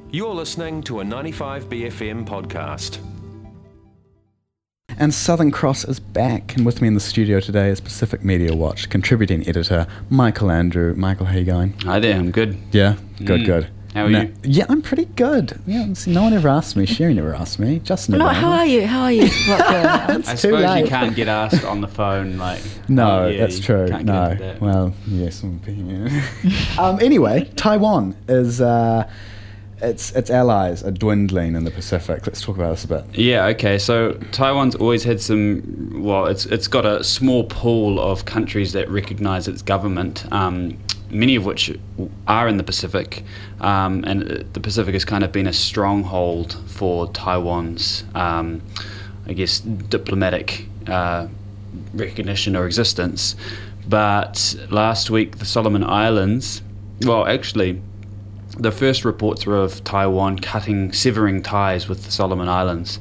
You're listening to a 95BFM podcast. And Southern Cross is back, and with me in the studio today is Pacific Media Watch contributing editor Michael Andrew. Michael, how you going? Hi there, I'm good. Yeah? Good. How are you? Yeah, I'm pretty good. Yeah, see, no one ever asked me. Sherry never asked me. Justin never. No, how are you? What It's I too suppose late. you can't get asked on the phone, like... No, oh, yeah, that's you true. can't No. get into that. Well, yes. Anyway, Taiwan is... its allies are dwindling in the Pacific. Let's talk about this a bit. Yeah, okay, so Taiwan's always had some... Well, it's got a small pool of countries that recognise its government, many of which are in the Pacific, and the Pacific has kind of been a stronghold for Taiwan's, I guess, diplomatic recognition or existence. But last week, the Solomon Islands, well, actually, the first reports were of Taiwan severing ties with the Solomon Islands,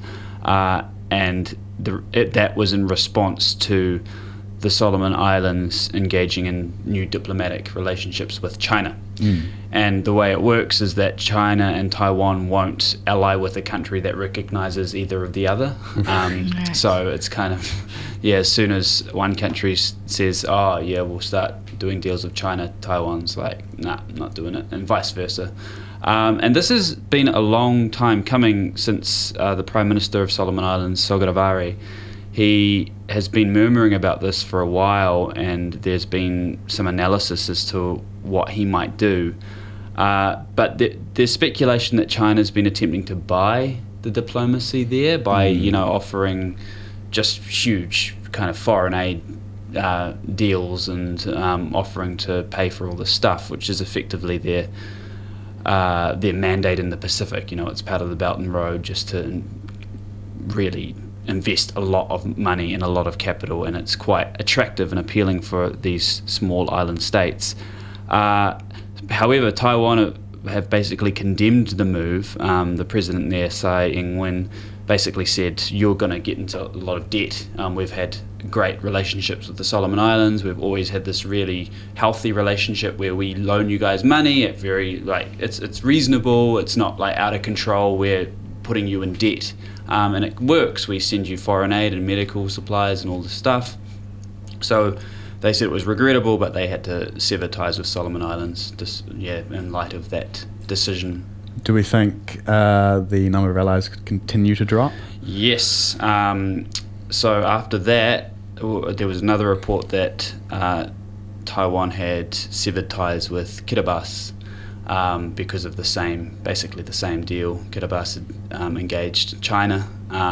and that was in response to the Solomon Islands engaging in new diplomatic relationships with China. And the way it works is that China and Taiwan won't ally with a country that recognizes either of the other. So it's kind of, as soon as one country says, we'll start doing deals with China, Taiwan's like, nah, I'm not doing it, and vice versa. And this has been a long time coming since the Prime Minister of Solomon Islands, Sogavare. He has been murmuring about this for a while, and there's been some analysis as to what he might do. But there's speculation that China's been attempting to buy the diplomacy there by, offering just huge kind of foreign aid deals and offering to pay for all this stuff, which is effectively their mandate in the Pacific. It's part of the Belt and Road, just to really invest a lot of money and a lot of capital, and it's quite attractive and appealing for these small island states. However, Taiwan have basically condemned the move. The president there, Tsai Ing-wen, basically said, you're going to get into a lot of debt. We've had great relationships with the Solomon Islands. We've always had this really healthy relationship where we loan you guys money at it's reasonable. It's not like out of control. We're putting you in debt. And it works. We send you foreign aid and medical supplies and all this stuff. So they said it was regrettable, but they had to sever ties with Solomon Islands in light of that decision. Do we think the number of allies could continue to drop? Yes. So after that, there was another report that Taiwan had severed ties with Kiribati because of the same deal. Kiribati had engaged China,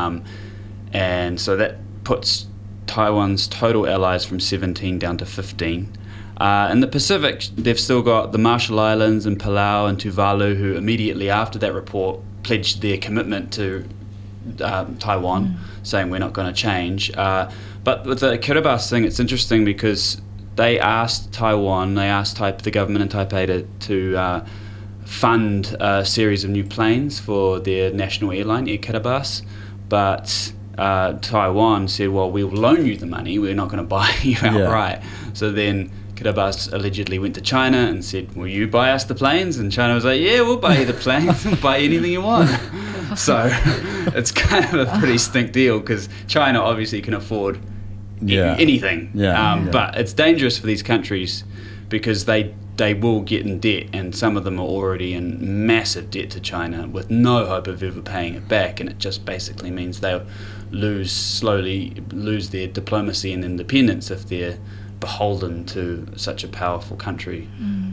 and so that puts Taiwan's total allies from 17 down to 15. In the Pacific, they've still got the Marshall Islands and Palau and Tuvalu, who immediately after that report pledged their commitment to Taiwan, saying we're not going to change. But with the Kiribati thing, it's interesting because they asked the government in Taipei to fund a series of new planes for their national airline, Air Kiribati, but Taiwan said, well, we'll loan you the money, we're not going to buy you outright. So then Kiribati allegedly went to China and said, will you buy us the planes? And China was like, yeah, we'll buy you the planes, we'll buy anything you want. So it's kind of a pretty stink deal because China obviously can afford anything. But it's dangerous for these countries because they will get in debt, and some of them are already in massive debt to China with no hope of ever paying it back, and it just basically means they'll slowly lose their diplomacy and independence if they're beholden to such a powerful country.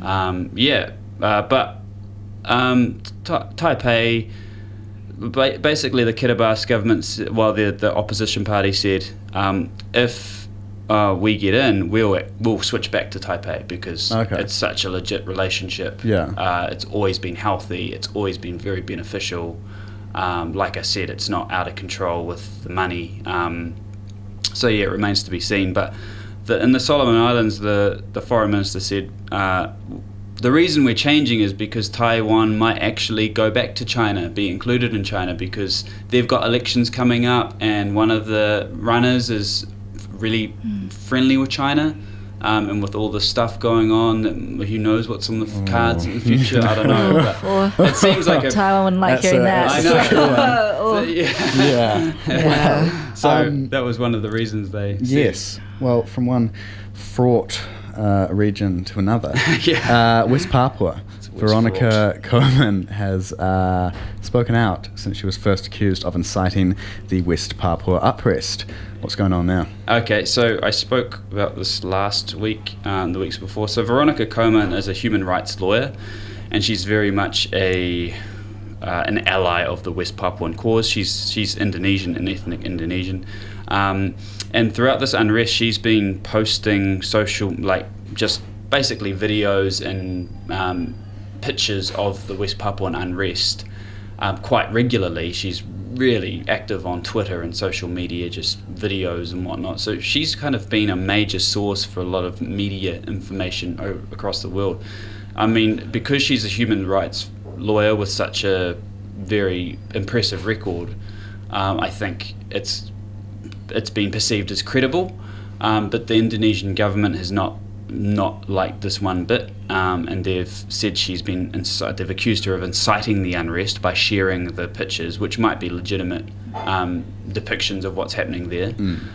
Taipei, basically the Kiribati government, the opposition party said, if we get in, we'll switch back to Taipei because it's such a legit relationship. It's always been healthy. It's always been very beneficial. Like I said, it's not out of control with the money. It remains to be seen. But in the Solomon Islands, the foreign minister said, the reason we're changing is because Taiwan might actually go back to China, be included in China, because they've got elections coming up and one of the runners is really friendly with China. And with all the stuff going on, who knows what's on the cards in the future? I don't know. But it seems like Taiwan wouldn't like hearing that. I know. Oh. Yeah. So that was one of the reasons they said. Yes. Well, from one fraught region to another. West Papua. Veronica Coleman has spoken out since she was first accused of inciting the West Papua unrest. What's going on now? Okay, so I spoke about this last week, the weeks before. So Veronica Coleman is a human rights lawyer, and she's very much an ally of the West Papuan cause. She's Indonesian, an ethnic Indonesian. And throughout this unrest, she's been posting just basically videos and pictures of the West Papuan unrest quite regularly. She's really active on Twitter and social media, just videos and whatnot. So she's kind of been a major source for a lot of media information across the world. I mean, because she's a human rights lawyer with such a very impressive record, I think it's been perceived as credible, but the Indonesian government has not liked this one bit, and they've said they've accused her of inciting the unrest by sharing the pictures, which might be legitimate depictions of what's happening there.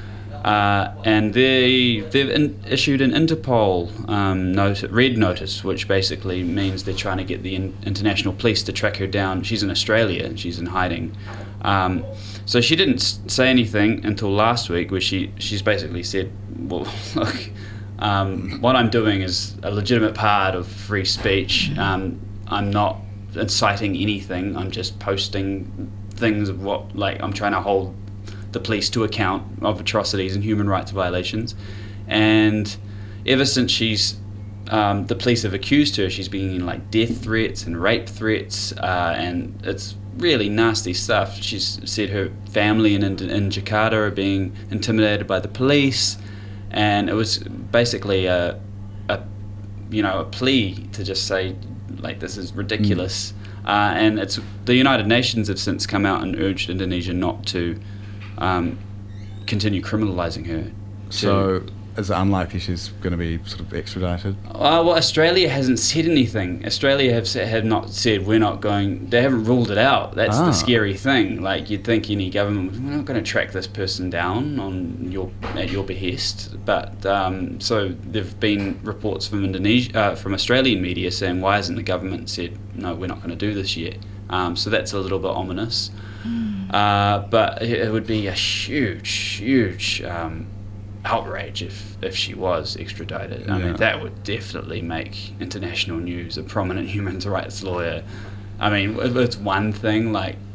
And they've issued an Interpol red notice, which basically means they're trying to get the international police to track her down. She's in Australia and she's in hiding. So she didn't say anything until last week, where she's basically said, well, look, what I'm doing is a legitimate part of free speech. I'm not inciting anything. I'm just posting things of I'm trying to hold the police to account of atrocities and human rights violations. And ever since the police have accused her, she's been in death threats and rape threats, and it's really nasty stuff. She's said her family in Jakarta are being intimidated by the police, and it was basically a plea to just say this is ridiculous. And it's the United Nations have since come out and urged Indonesia not to continue criminalising her. So is it unlikely she's going to be sort of extradited? Well, Australia hasn't said anything. Australia have not said we're not going. They haven't ruled it out. That's the scary thing. You'd think any government, we're not going to track this person down at your behest. But so there've been reports from from Australian media saying, why hasn't the government said no, we're not going to do this yet? So that's a little bit ominous. But it would be a huge outrage if she was extradited. I mean, that would definitely make international news. A prominent human rights lawyer. I mean, it's one thing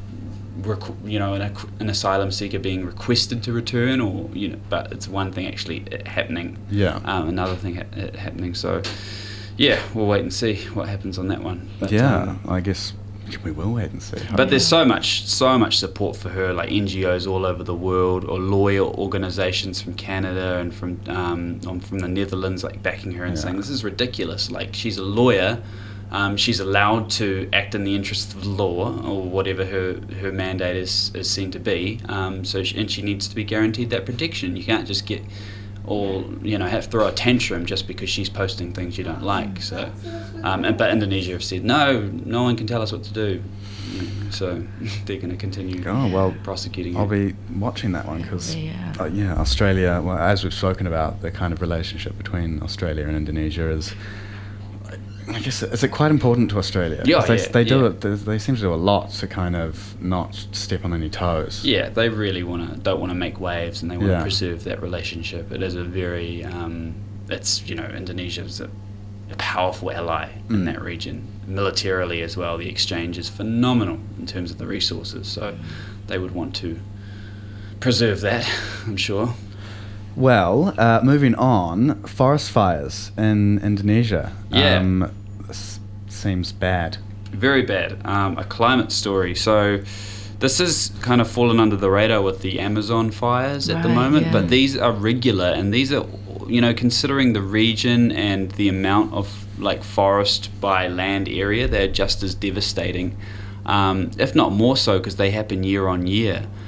an asylum seeker being requested to return, but it's one thing actually happening. Another thing happening. So we'll wait and see what happens on that one. But, I guess we will wait and see. But there's so much support for her, NGOs all over the world, or lawyer organisations from Canada and from the Netherlands, backing her and saying this is ridiculous. She's a lawyer, she's allowed to act in the interests of the law or whatever her mandate is seen to be. And she needs to be guaranteed that protection. You can't just get have to throw a tantrum just because she's posting things you don't like. So, but Indonesia have said no one can tell us what to do. So they're going to continue prosecuting. I'll be watching that one because Australia. Well, as we've spoken about, the kind of relationship between Australia and Indonesia is. I guess is it quite important to Australia? They do it. They seem to do a lot to kind of not step on any toes. Yeah, they really don't want to make waves, and they want to preserve that relationship. It is a very, Indonesia is a powerful ally in that region, militarily as well. The exchange is phenomenal in terms of the resources, so they would want to preserve that, I'm sure. Well, moving on, forest fires in Indonesia. This seems bad. Very bad. A climate story. So this has kind of fallen under the radar with the Amazon fires at the moment, but these are regular, and these are, considering the region and the amount of forest by land area, they're just as devastating, if not more so, because they happen year on year.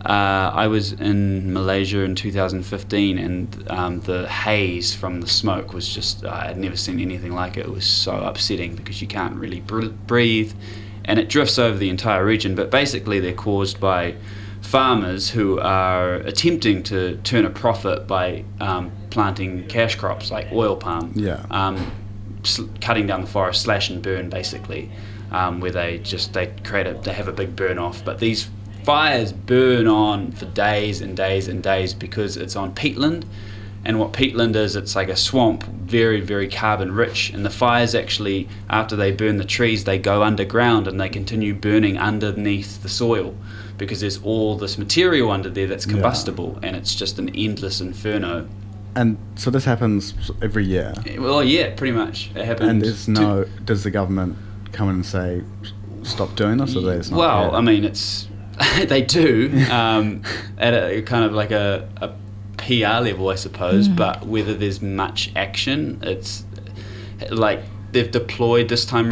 I was in Malaysia in 2015, and the haze from the smoke was just, I had never seen anything like it. It was so upsetting because you can't really breathe, and it drifts over the entire region. But basically they're caused by farmers who are attempting to turn a profit by planting cash crops like oil palm, cutting down the forest, slash and burn basically, where they have a big burn off. But these fires burn on for days and days and days because it's on peatland, and what peatland is, it's like a swamp, very, very carbon rich, and the fires actually, after they burn the trees, they go underground and they continue burning underneath the soil because there's all this material under there that's combustible, and it's just an endless inferno. And so this happens every year? Well, yeah, pretty much. It happens. And does the government come in and say, stop doing this, or they just not Well, care? I mean, it's they do at a kind of like a PR level, I suppose, but whether there's much action, it's like they've deployed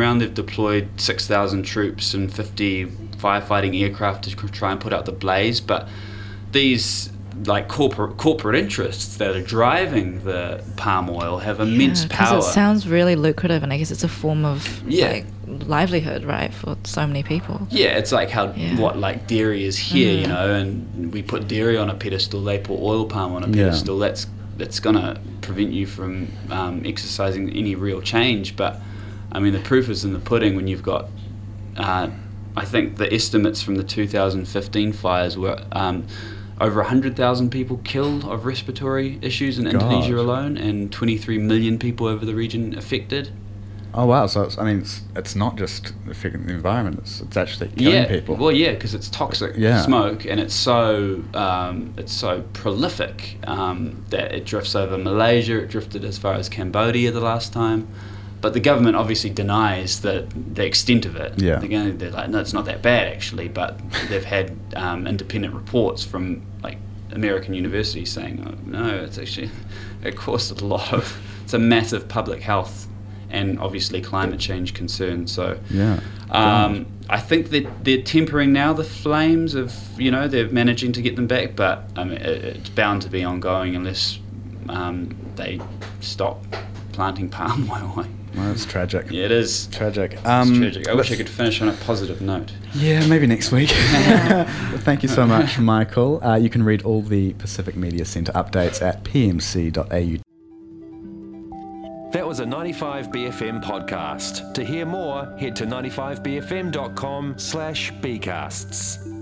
6,000 troops and 50 firefighting aircraft to try and put out the blaze, but these like corporate interests that are driving the palm oil have immense power. Because it sounds really lucrative, and I guess it's a form of like livelihood, right, for so many people. Yeah, it's like how what like dairy is here, you know, and we put dairy on a pedestal, they put oil palm on a pedestal. That's gonna prevent you from exercising any real change. But I mean, the proof is in the pudding when you've got. I think the estimates from the 2015 fires were over 100,000 people killed of respiratory issues in Indonesia alone, and 23 million people over the region affected. Oh wow! So it's not just affecting the environment; it's actually killing people. Well, yeah, because it's toxic smoke, and it's so prolific that it drifts over Malaysia. It drifted as far as Cambodia the last time. But the government obviously denies the extent of it. Yeah. They're like, no, it's not that bad actually. But they've had independent reports from like American universities saying, oh, no, it's actually it caused it's a massive public health and obviously climate change concern. So I think that they're tempering now the flames of, they're managing to get them back. But I mean, it's bound to be ongoing unless they stop planting palm oil. Well, it's tragic. Yeah, it is. Tragic. It's tragic. I wish I could finish on a positive note. Yeah, maybe next week. Well, thank you so much, Michael. You can read all the Pacific Media Centre updates at pmc.au. That was a 95BFM podcast. To hear more, head to 95bfm.com/bcasts.